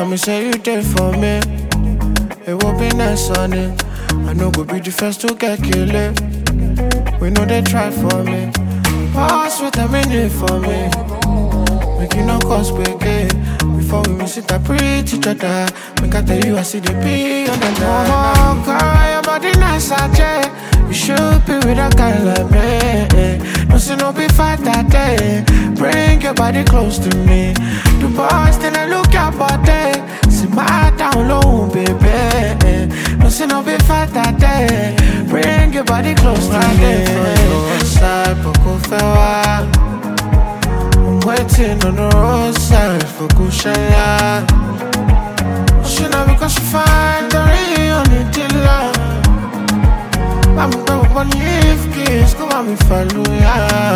me say you there for me. It will be nice on it. I know go be the first to get killed. We know they try for me. Pass what I mean for me. Make you no cause break it. Before we miss it, I preach each other. Make I tell you I see the P on the line. Oh, girl, your body nice, I check. You should be with a guy like me. No see no be fight that day. Bring your body close to me. The boys then I look your body. See my down low, baby. No see no be fight that day. Bring your body close to me. Side, poco fair. I'm waiting on the roadside for Kushaya. She know because she find the real dealer. I'm going to leave kids, go on me follow ya.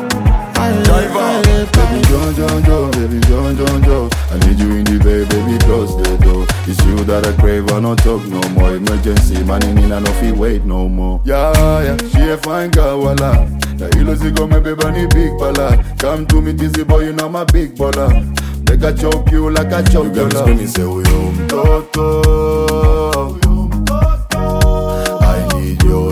Baby John, baby John. I need you in the bed, baby, close the door. It's you that I crave, I don't talk no more. Emergency, man in I no feel wait no more. Yeah, she a fine girl, voila. The illusion go me baby ni big bala. Come to me dizzy boy, you know my big baller. Make I choke you like I choke you. Screaming say we home Toto. I need your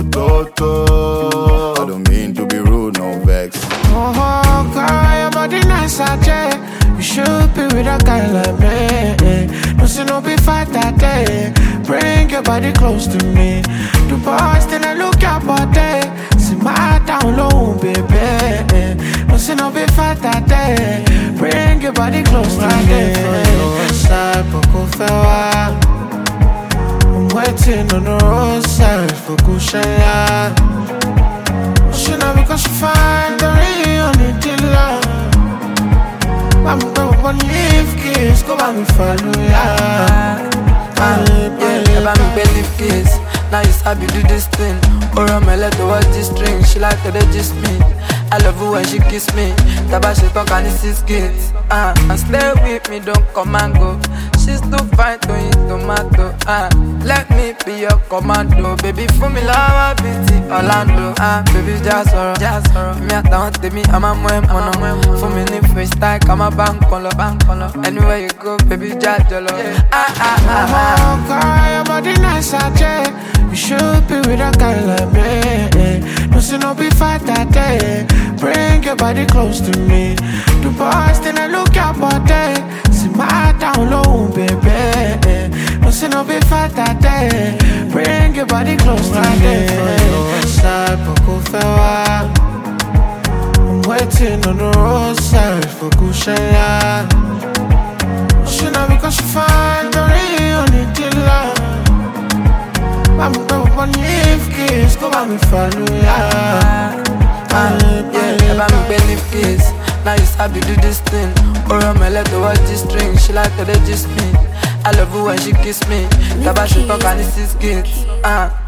Toto. I don't mean to be rude, no vex. Oh, girl, your body nice, I check. You should be with a guy like me. No see no be fight that day. Bring your body close to me. The boys then I look your body. See my down low, baby. No see no be fight that day. Bring your body close to me. Side, poco fair. I'm waiting on the roadside for Kushaya. She know because she find the real dealer. I'm going to leave kids, go by me follow ya. Ever me believe kiss. Now you sabi do this thing. Or I'm let to watch this string. She like to digest me. I love you when she kiss me. Taba she talk and see skits. And stay with me, don't come and go. She's too fine to eat tomato. Let me be your commando. Baby, for me love beauty Orlando. Baby, just sorrow. Me at down to me, I'm a mono. For me need first time, I'm a bank color. Anywhere you go, baby, just jollo. Oh, girl, your body nice, I check. You should be with a guy like me. No see no be fight that day. Bring your body close to me. The boys then I look your body. See my down low, baby. No see no be fight that day. Bring your body close to me. Side, poco fair. I'm waiting on the roadside for Kushaya. She know because she find the real dealer. I'm going to leave kids, go by me follow ya. Ever me believe kiss. Now you sabi do this thing. Or I'm let to watch this string. She like to digest me. I love you when she kiss me. Taba she talk and see skits.